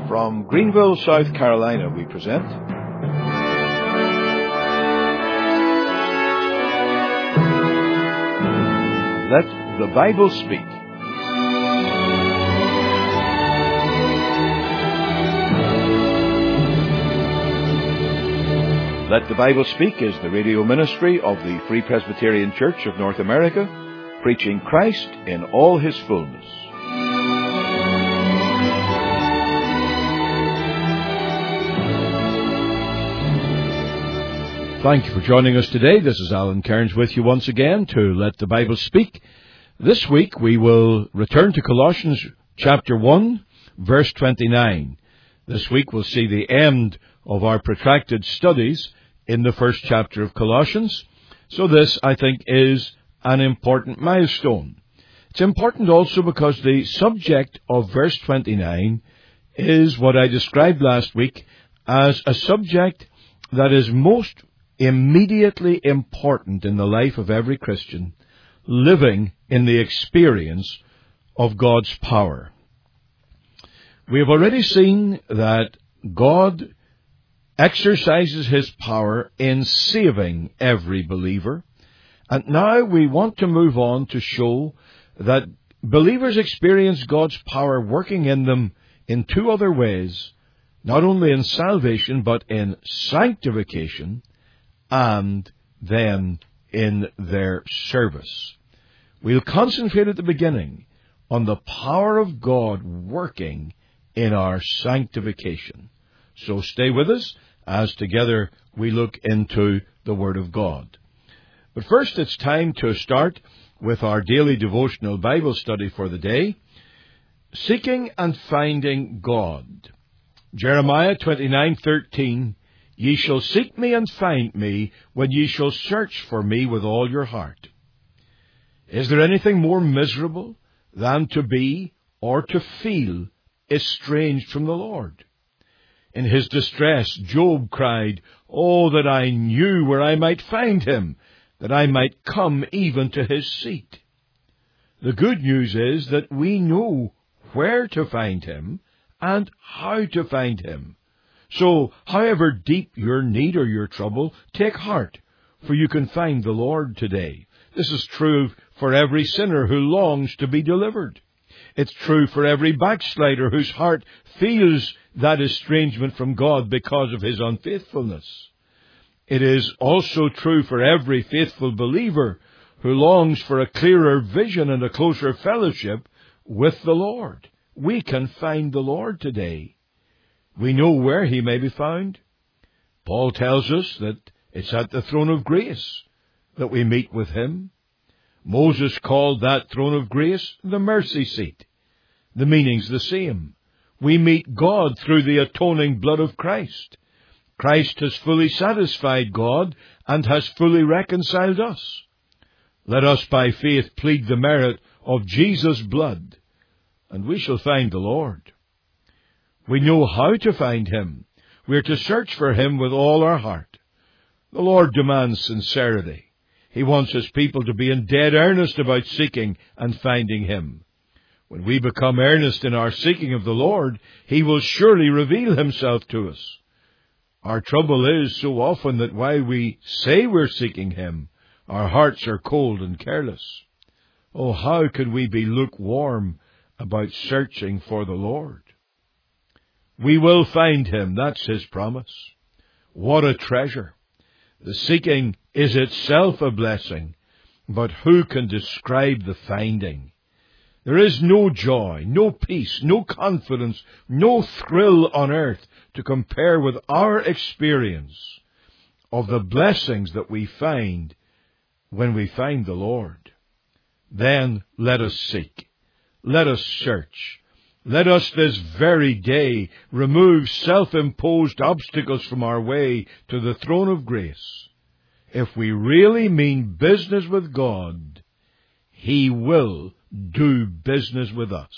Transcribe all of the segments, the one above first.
From Greenville, South Carolina, we present Let the Bible Speak. Let the Bible Speak is the radio ministry of the Free Presbyterian Church of North America, preaching Christ in all His fullness. Thank you for joining us today. This is Alan Cairns with you once again to Let the Bible Speak. This week we will return to Colossians chapter 1, verse 29. This week we'll see the end of our protracted studies in the first chapter of Colossians. So this, I think, is an important milestone. It's important also because the subject of verse 29 is what I described last week as a subject that is most immediately important in the life of every Christian, living in the experience of God's power. We have already seen that God exercises His power in saving every believer, and now we want to move on to show that believers experience God's power working in them in two other ways, not only in salvation but in sanctification, and then in their service. We'll concentrate at the beginning on the power of God working in our sanctification. So stay with us as together we look into the Word of God. But first it's time to start with our daily devotional Bible study for the day, Seeking and Finding God. Jeremiah 29:13, Ye shall seek me and find me when ye shall search for me with all your heart. Is there anything more miserable than to be or to feel estranged from the Lord? In his distress, Job cried, Oh, that I knew where I might find him, that I might come even to his seat. The good news is that we know where to find him and how to find him. So, however deep your need or your trouble, take heart, for you can find the Lord today. This is true for every sinner who longs to be delivered. It's true for every backslider whose heart feels that estrangement from God because of his unfaithfulness. It is also true for every faithful believer who longs for a clearer vision and a closer fellowship with the Lord. We can find the Lord today. We know where he may be found. Paul tells us that it's at the throne of grace that we meet with him. Moses called that throne of grace the mercy seat. The meaning's the same. We meet God through the atoning blood of Christ. Christ has fully satisfied God and has fully reconciled us. Let us by faith plead the merit of Jesus' blood, and we shall find the Lord. We know how to find him. We are to search for him with all our heart. The Lord demands sincerity. He wants his people to be in dead earnest about seeking and finding him. When we become earnest in our seeking of the Lord, he will surely reveal himself to us. Our trouble is so often that while we say we're seeking him, our hearts are cold and careless. Oh, how could we be lukewarm about searching for the Lord? We will find him. That's his promise. What a treasure. The seeking is itself a blessing, but who can describe the finding? There is no joy, no peace, no confidence, no thrill on earth to compare with our experience of the blessings that we find when we find the Lord. Then let us seek. Let us search. Let us this very day remove self-imposed obstacles from our way to the throne of grace. If we really mean business with God, he will do business with us.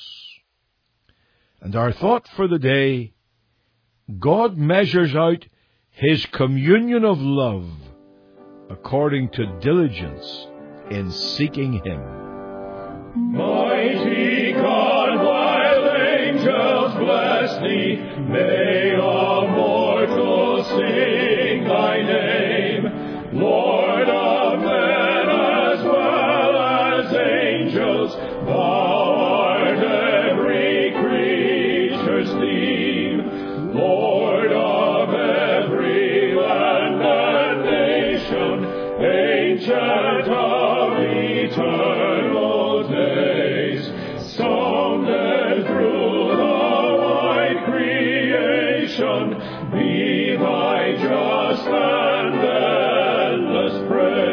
And our thought for the day, God measures out his communion of love according to diligence in seeking him. Mighty God, while angels bless thee, valley, may a mortal sing thy name, Lord of men as well as angels, thou art every creature's theme, Lord of every land and nation, ancient of eternal days, sounded through the wide creation, be thy just and endless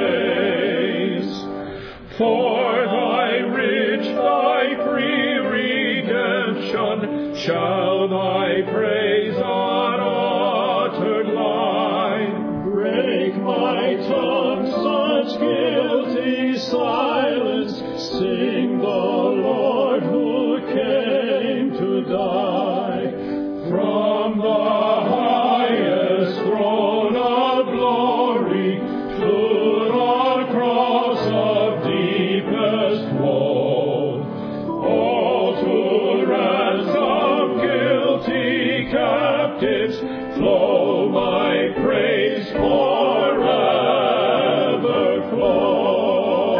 praise. For thy rich, thy free redemption, shall thy praise unuttered lie. Break my tongue such guilty silence, sing the Lord who came to die. From the highest throne of glory to the cross of deepest woe, all to ransom guilty captives, flow my praise forever flow.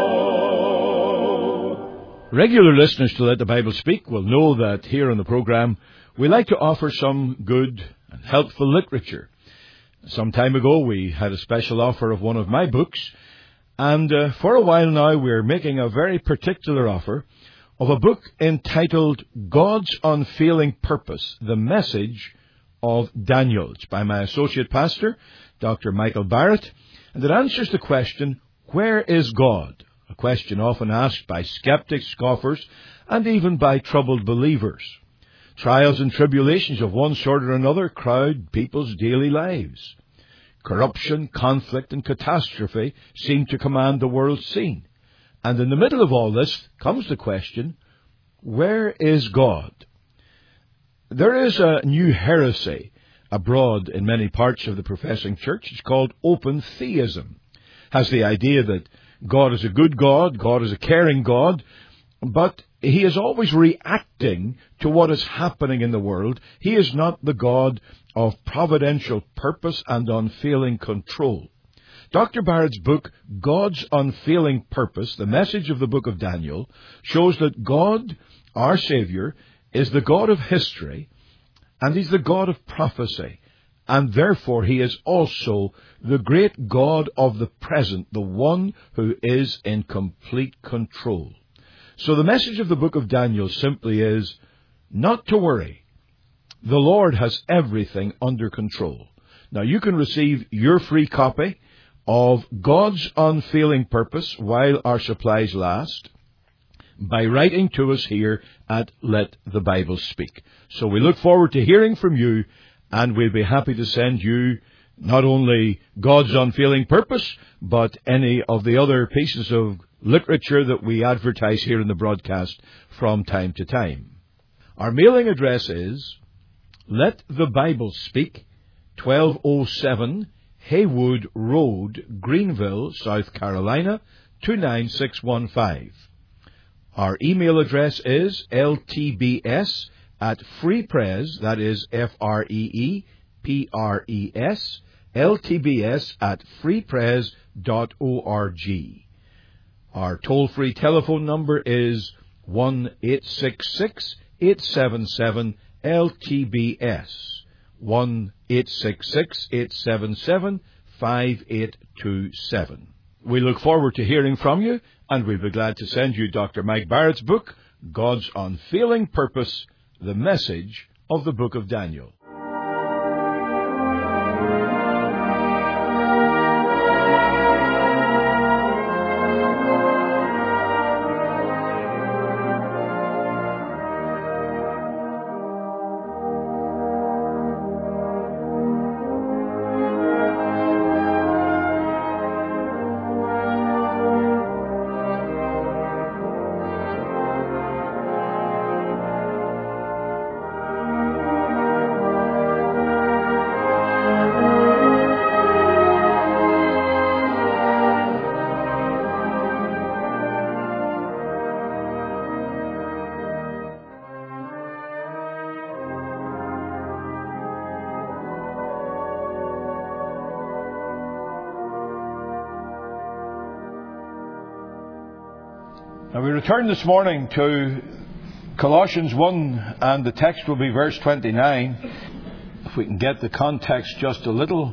Regular listeners to Let the Bible Speak will know that here on the program we like to offer some good and helpful literature. Some time ago we had a special offer of one of my books, and for a while now we're making a very particular offer of a book entitled God's Unfailing Purpose, The Message of Daniel. It's by my associate pastor, Dr. Michael Barrett, and it answers the question, where is God? A question often asked by skeptics, scoffers, and even by troubled believers. Trials and tribulations of one sort or another crowd people's daily lives. Corruption, conflict, and catastrophe seem to command the world's scene. And in the middle of all this comes the question, where is God? There is a new heresy abroad in many parts of the professing church. It's called open theism. It has the idea that God is a good God, God is a caring God, but He is always reacting to what is happening in the world. He is not the God of providential purpose and unfailing control. Dr. Barrett's book, God's Unfailing Purpose, the message of the book of Daniel, shows that God, our Savior, is the God of history, and He's the God of prophecy, and therefore He is also the great God of the present, the one who is in complete control. So the message of the book of Daniel simply is not to worry. The Lord has everything under control. Now you can receive your free copy of God's Unfailing Purpose while our supplies last by writing to us here at Let the Bible Speak. So we look forward to hearing from you, and we'll be happy to send you not only God's Unfailing Purpose, but any of the other pieces of literature that we advertise here in the broadcast from time to time. Our mailing address is Let the Bible Speak, 1207 Haywood Road, Greenville, South Carolina, 29615. Our email address is ltbs@freepres, that is FREEPRES, ltbs@freepres.org. Our toll-free telephone number is 1-866-877-LTBS, 1-866-877-5827. We look forward to hearing from you, and we'll be glad to send you Dr. Mike Barrett's book, God's Unfailing Purpose, the Message of the Book of Daniel. Now we return this morning to Colossians 1, and the text will be verse 29. If we can get the context just a little,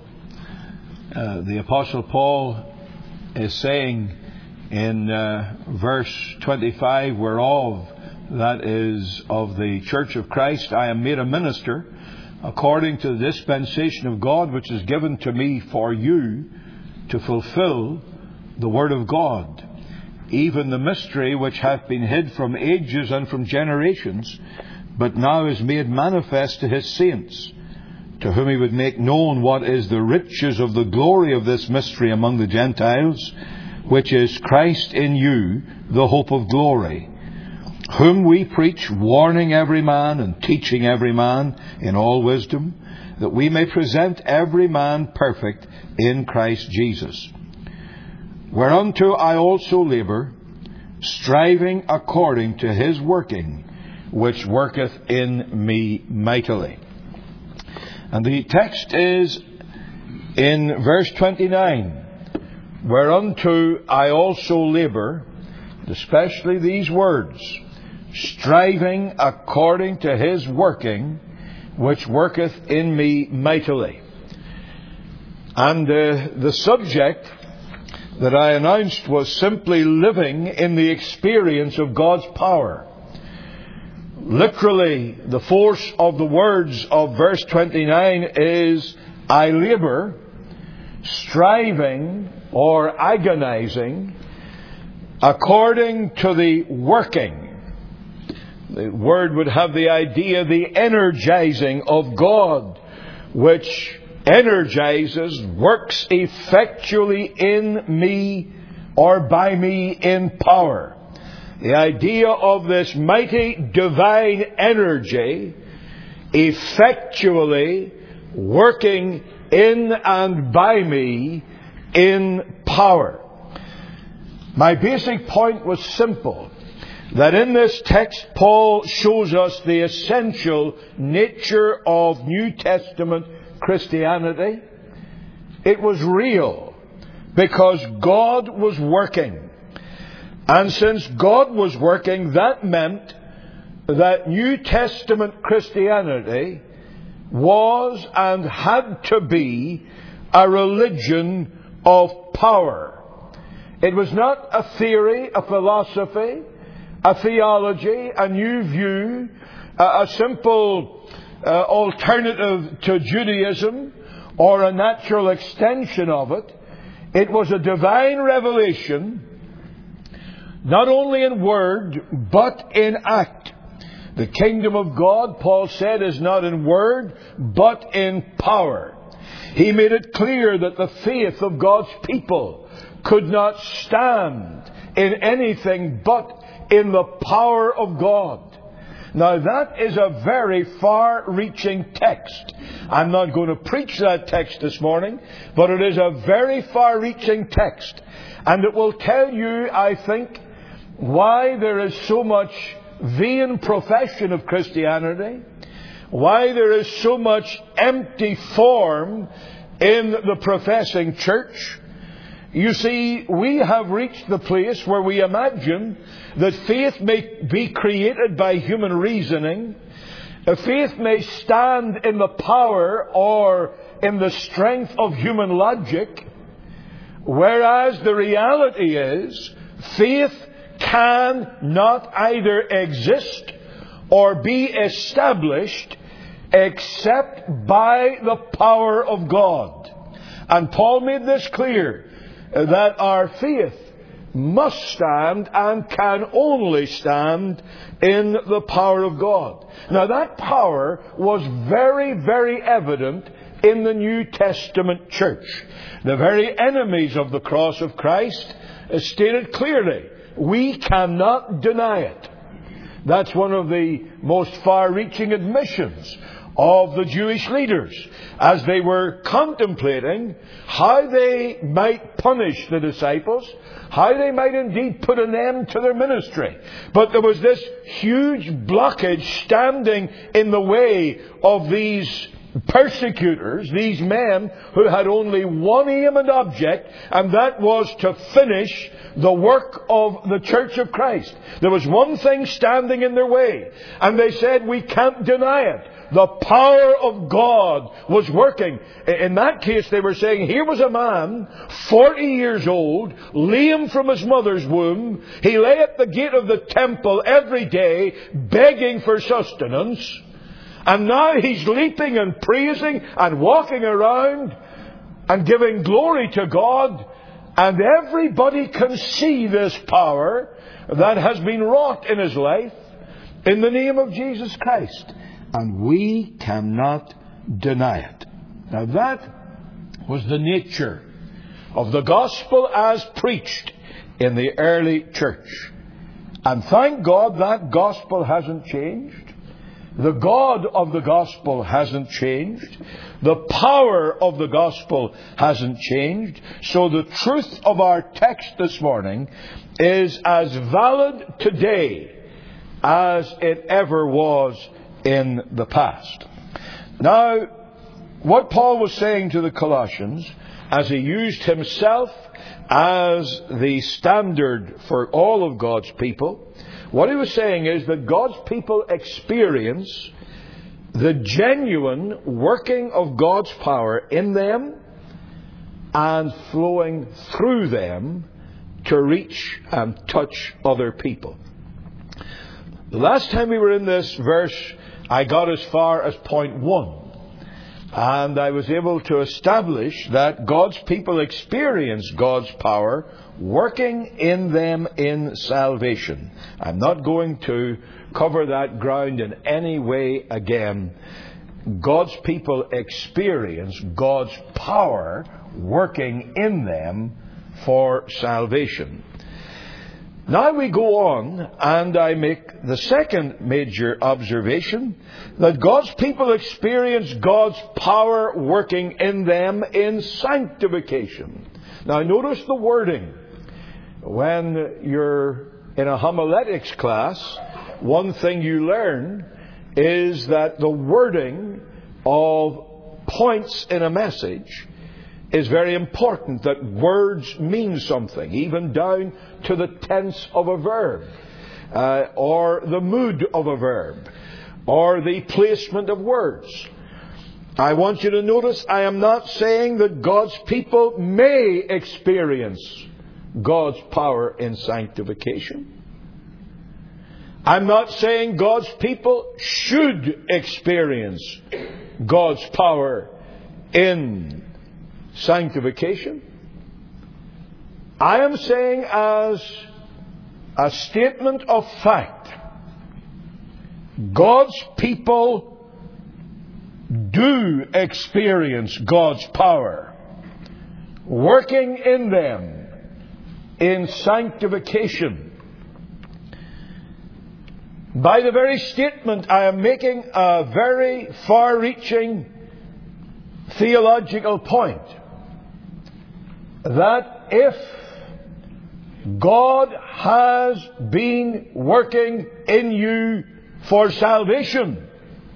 the Apostle Paul is saying in verse 25, whereof, that is of the Church of Christ, I am made a minister, according to the dispensation of God, which is given to me for you, to fulfill the word of God, even the mystery which hath been hid from ages and from generations, but now is made manifest to his saints, to whom he would make known what is the riches of the glory of this mystery among the Gentiles, which is Christ in you, the hope of glory, whom we preach, warning every man and teaching every man in all wisdom, that we may present every man perfect in Christ Jesus. Whereunto I also labour, striving according to his working, which worketh in me mightily. And the text is in verse 29. Whereunto I also labour, especially these words, striving according to his working, which worketh in me mightily. And the subject that I announced was simply living in the experience of God's power. Literally, the force of the words of verse 29 is, I labour, striving or agonizing, according to the working. The word would have the idea, the energizing of God, which energizes, works effectually in me or by me in power. The idea of this mighty divine energy effectually working in and by me in power. My basic point was simple, that in this text Paul shows us the essential nature of New Testament Christianity. It was real because God was working. And since God was working, that meant that New Testament Christianity was and had to be a religion of power. It was not a theory, a philosophy, a theology, a new view, a simple alternative to Judaism, or a natural extension of it. It was a divine revelation, not only in word, but in act. The kingdom of God, Paul said, is not in word, but in power. He made it clear that the faith of God's people could not stand in anything but in the power of God. Now that is a very far-reaching text. I'm not going to preach that text this morning, but it is a very far-reaching text. And it will tell you, I think, why there is so much vain profession of Christianity, why there is so much empty form in the professing church. You see, we have reached the place where we imagine that faith may be created by human reasoning. Faith may stand in the power or in the strength of human logic. Whereas the reality is, faith cannot either exist or be established except by the power of God. And Paul made this clear, that our faith must stand and can only stand in the power of God. Now that power was very, very evident in the New Testament church. The very enemies of the cross of Christ stated clearly, we cannot deny it. That's one of the most far-reaching admissions of the Jewish leaders as they were contemplating how they might punish the disciples, how they might indeed put an end to their ministry. But there was this huge blockage standing in the way of these persecutors, these men who had only one aim and object, and that was to finish the work of the Church of Christ. There was one thing standing in their way, and they said, we can't deny it. The power of God was working. In that case, they were saying, here was a man, 40 years old, lame from his mother's womb. He lay at the gate of the temple every day, begging for sustenance. And now he's leaping and praising and walking around and giving glory to God. And everybody can see this power that has been wrought in his life in the name of Jesus Christ. And we cannot deny it. Now that was the nature of the gospel as preached in the early church. And thank God that gospel hasn't changed. The God of the gospel hasn't changed. The power of the gospel hasn't changed. So the truth of our text this morning is as valid today as it ever was in the past. Now, what Paul was saying to the Colossians, as he used himself as the standard for all of God's people, what he was saying is that God's people experience the genuine working of God's power in them and flowing through them to reach and touch other people. The last time we were in this verse, I got as far as point 1. And I was able to establish that God's people experience God's power working in them in salvation. I'm not going to cover that ground in any way again. God's people experience God's power working in them for salvation. Now we go on, and I make the second major observation, that God's people experience God's power working in them in sanctification. Now notice the wording. When you're in a homiletics class, one thing you learn is that the wording of points in a message is very important, that words mean something, even down to the tense of a verb, or the mood of a verb, or the placement of words. I want you to notice I am not saying that God's people may experience God's power in sanctification. I'm not saying God's people should experience God's power in sanctification. I am saying as a statement of fact, God's people do experience God's power working in them in sanctification. By the very statement, I am making a very far-reaching theological point, that if God has been working in you for salvation,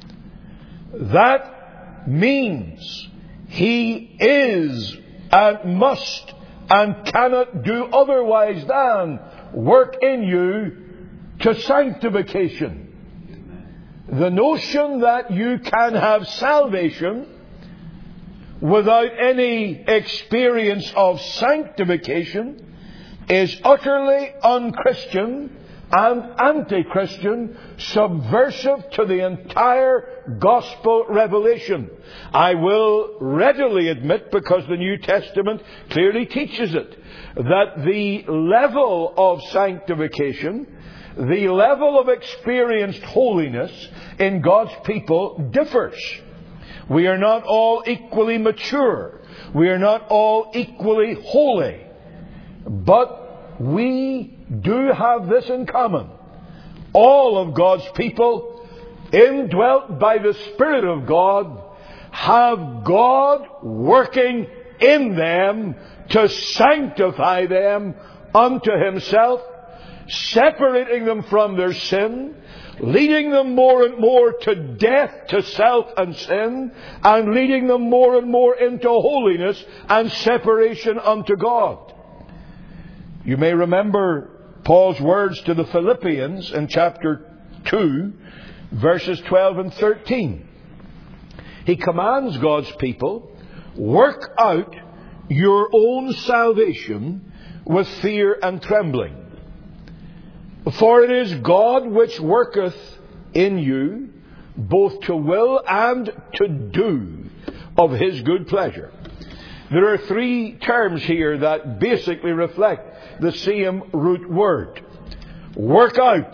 that means He is and must and cannot do otherwise than work in you to sanctification. The notion that you can have salvation without any experience of sanctification is utterly unchristian and anti-Christian, subversive to the entire gospel revelation. I will readily admit, because the New Testament clearly teaches it, that the level of sanctification, the level of experienced holiness in God's people differs. We are not all equally mature. We are not all equally holy. But we do have this in common. All of God's people indwelt by the Spirit of God, have God working in them to sanctify them unto Himself, separating them from their sin, leading them more and more to death to self and sin, and leading them more and more into holiness and separation unto God. You may remember Paul's words to the Philippians in chapter 2, verses 12 and 13. He commands God's people, work out your own salvation with fear and trembling. For it is God which worketh in you, both to will and to do of His good pleasure. There are three terms here that basically reflect the same root word. Work out.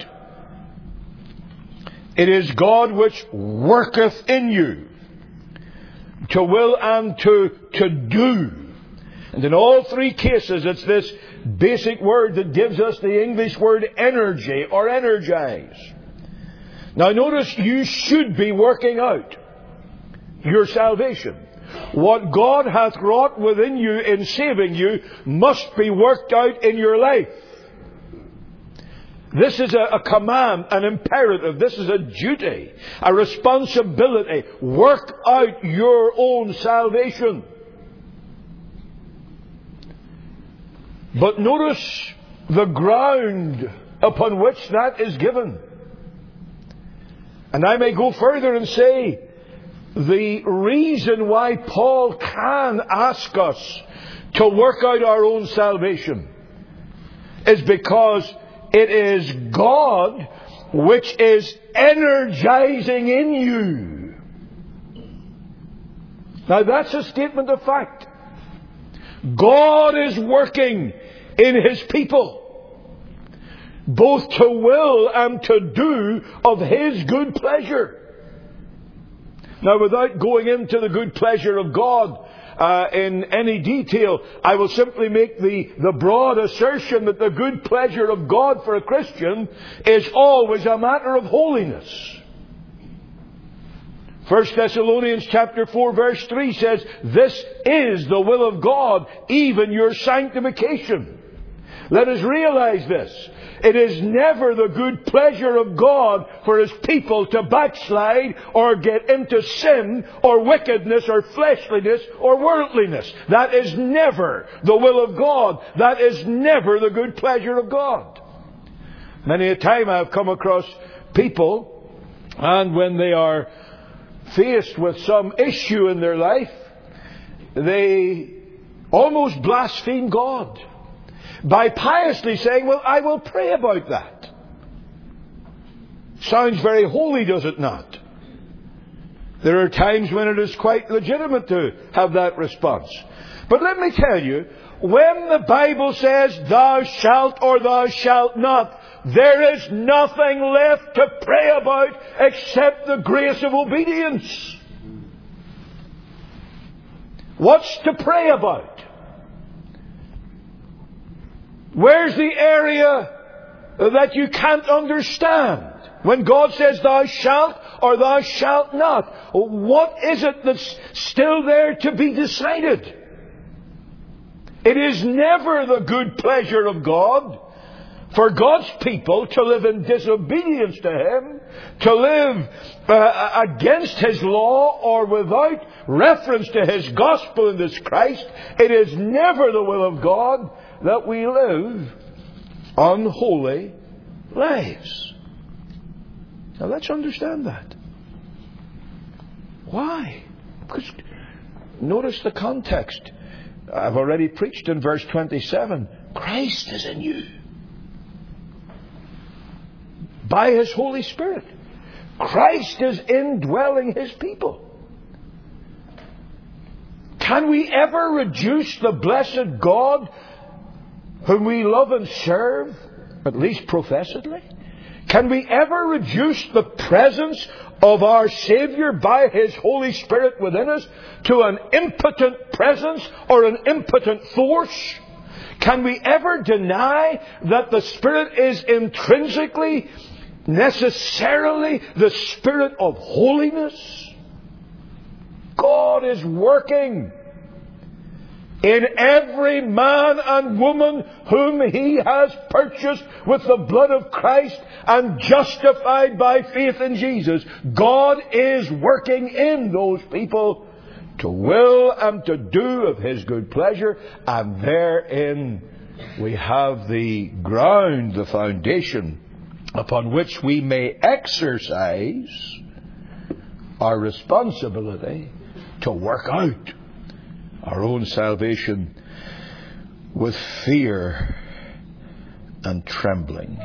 It is God which worketh in you, to will and to do. And in all three cases, it's this basic word that gives us the English word energy or energize. Now notice, you should be working out your salvation. What God hath wrought within you in saving you must be worked out in your life. This is a command, an imperative. This is a duty, a responsibility. Work out your own salvation. But notice the ground upon which that is given. And I may go further and say, the reason why Paul can ask us to work out our own salvation is because it is God which is energizing in you. Now that's a statement of fact. God is working in His people, both to will and to do of His good pleasure. Now, without going into the good pleasure of God in any detail, I will simply make the broad assertion that the good pleasure of God for a Christian is always a matter of holiness. 1 Thessalonians chapter 4 verse 3 says, this is the will of God, even your sanctification. Let us realize this. It is never the good pleasure of God for His people to backslide or get into sin or wickedness or fleshliness or worldliness. That is never the will of God. That is never the good pleasure of God. Many a time I have come across people, and when they are faced with some issue in their life, they almost blaspheme God by piously saying, well, I will pray about that. Sounds very holy, does it not? There are times when it is quite legitimate to have that response. But let me tell you, when the Bible says, thou shalt or thou shalt not, there is nothing left to pray about except the grace of obedience. What's to pray about? Where's the area that you can't understand? When God says thou shalt or thou shalt not, what is it that's still there to be decided? It is never the good pleasure of God for God's people to live in disobedience to Him, to live against His law or without reference to His gospel and His Christ. It is never the will of God that we live unholy lives. Now let's understand that. Why? Because notice the context. I've already preached in verse 27. Christ is in you by His Holy Spirit. Christ is indwelling His people. Can we ever reduce the blessed God whom we love and serve, at least professedly? Can we ever reduce the presence of our Savior by His Holy Spirit within us to an impotent presence or an impotent force? Can we ever deny that the Spirit is intrinsically necessarily the Spirit of holiness. God is working in every man and woman whom He has purchased with the blood of Christ and justified by faith in Jesus. God is working in those people to will and to do of His good pleasure, and therein we have the ground, the foundation upon which we may exercise our responsibility to work out our own salvation with fear and trembling.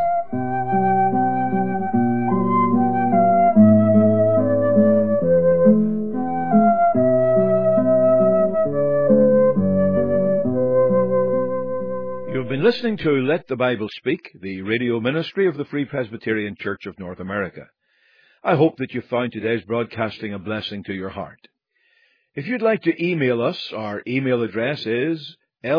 You've been listening to Let the Bible Speak, the radio ministry of the Free Presbyterian Church of North America. I hope that you found today's broadcasting a blessing to your heart. If you'd like to email us, our email address is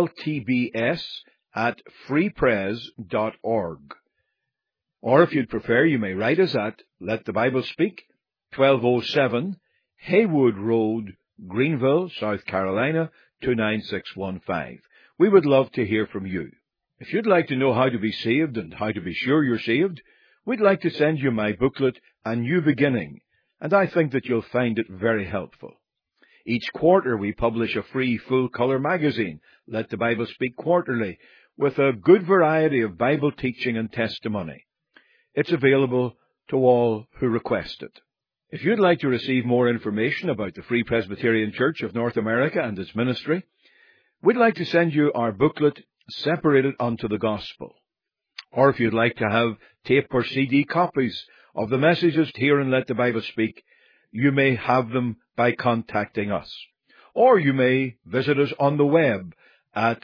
ltbs@freepres.org. Or if you'd prefer, you may write us at Let the Bible Speak, 1207 Haywood Road, Greenville, South Carolina, 29615. We would love to hear from you. If you'd like to know how to be saved and how to be sure you're saved, we'd like to send you my booklet, A New Beginning, and I think that you'll find it very helpful. Each quarter we publish a free full-color magazine, Let the Bible Speak Quarterly, with a good variety of Bible teaching and testimony. It's available to all who request it. If you'd like to receive more information about the Free Presbyterian Church of North America and its ministry, we'd like to send you our booklet, Separated unto the Gospel. Or if you'd like to have tape or CD copies of the messages here in Let the Bible Speak, you may have them by contacting us. Or you may visit us on the web at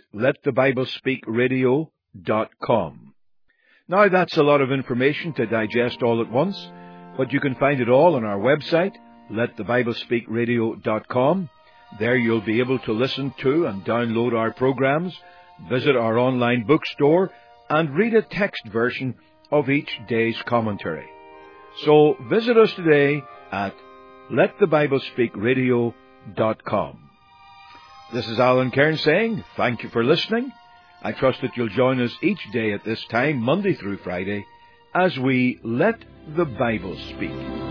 letthebiblespeakradio.com. Now that's a lot of information to digest all at once, but you can find it all on our website, letthebiblespeakradio.com. There you'll be able to listen to and download our programs, visit our online bookstore, and read a text version of each day's commentary. So visit us today at letthebiblespeakradio.com. This is Alan Cairns saying thank you for listening. I trust that you'll join us each day at this time, Monday through Friday, as we Let the Bible Speak.